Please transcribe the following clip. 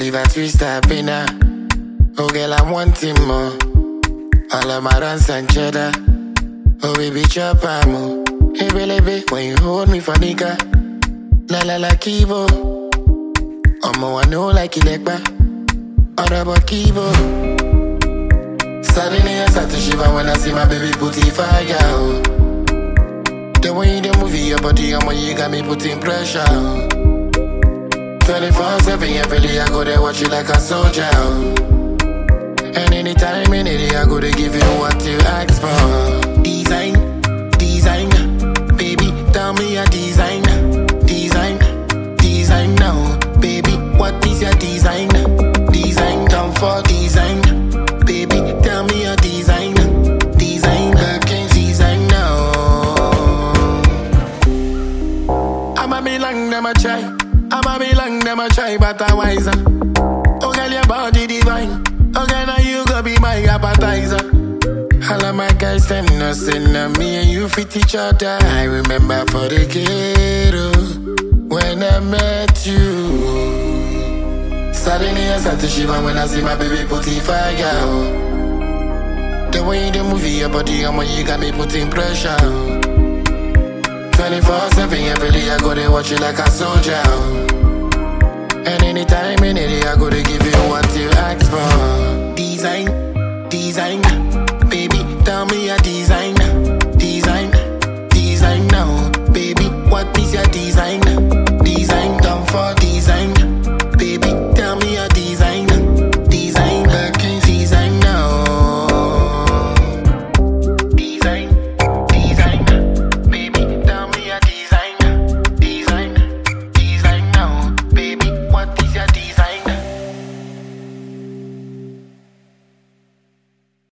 leave a three-star dinner. Oh girl, I'm wanting more. All of my runs and cheddar. Oh baby, chop amo. Hey baby, when you hold me for nigga. La la la kibo. I know like you like back. All about kibo. Suddenly I start to shiver when I see my baby putting fire. Oh. The way you move your body, you got me putting pressure. 24/7, every day I go there watch you like a soldier. And anytime, any day I go to give you what you ask for. Design, design, baby, tell me a design. Design, design now, baby, what is your design? Design, down for design, baby, tell me a design. Design, I can design now. I'ma be long, them a try. I'ma be long, them a try, but I'm wiser. Oh girl, your body divine. Oh girl, now you go be my appetizer. All of my guys them no sin on me and you fit each other. I remember for the ghetto when I met you. Suddenly I start to shiver when I see my baby putting fire. The way you move your body, you got me putting pressure. 24/7, every day I go to watch you like a soldier. And anytime, any day I go to give you what you ask for. Design, design, baby, tell me a design. Design, design now,